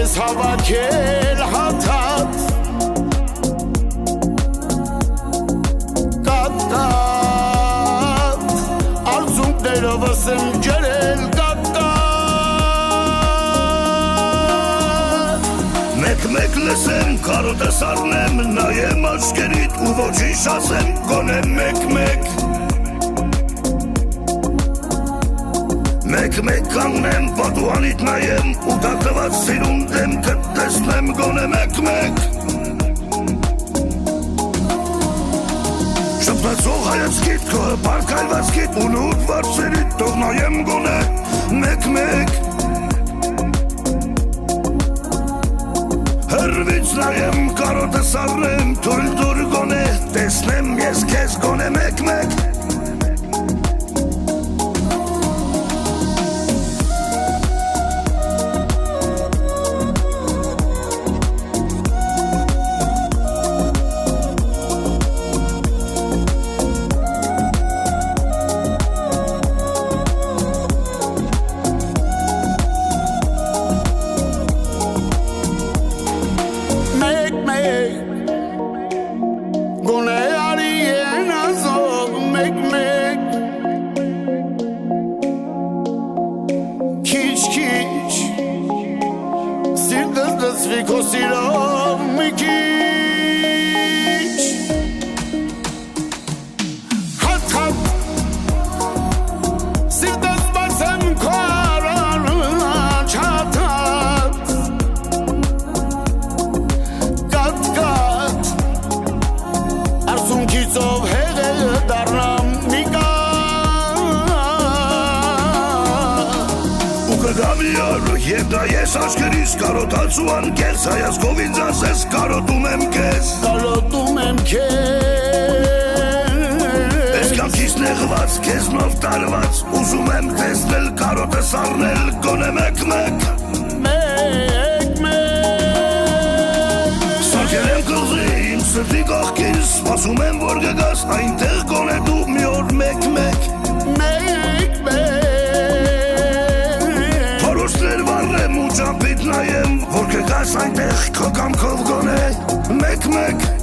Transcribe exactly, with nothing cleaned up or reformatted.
ես հավաքել հաթաթ կատատ արցունքներովս եմ ջրել կատատ մեկ-մեկ լսեմ, կարոտես առնեմ, նայեմ աչքերիդ ու ոչինչ ասեմ, գոնե մեկ-մեկ Մեկ-մեկ կանգնեմ, պատուհանիդ նայեմ ու դատված սիրուն դեմքդ տեսնեմ, գոնե մեկ-մեկ Շփթացող հայացքիդ, քո հպարքայլվածքիդ ու նուր վարձերիդ թող նայեմ գոնե մեկ-մեկ Հեռվից նայեմ, կարոտես առնեմ, թույլ տուր գոնե տեսնեմ ես քեզ գոնե մեկ-մեկ Գոնե արի են ազով մեկ-մեկ Քիչ-քիչ Սիրտս դծվի քո սիրով մի քիչ Հատ-հատ Սիրտս բացեմ քո առաջ հատ-հատ Կատ-կատ Արցունքիցով հեղեղը դառնամ մի կատ Ու կգամ իար և դա ես աչքերիս կարոտած ու անկեղծ հայացքով ինձ ասես կարոտում եմ քեզ Կարոտում եմ քեզ Ես կյանքիս նեղված, քեզնով տարված ուզում եմ տեսնել կարոտես առնել գոնե մեկ-մեկ Մեկ-մեկ Սարքել եմ կղզի իմ սրտի կողքին Սպասում եմ որ գգաս այնտեղ գոնե դու մի օր մեկ-մեկ Մեկ-մեկ Փորոշներ վառեմ ու ճամփիդ նայեմ Որ գգաս այնտեղ քո կամքով գոնե մեկ-մեկ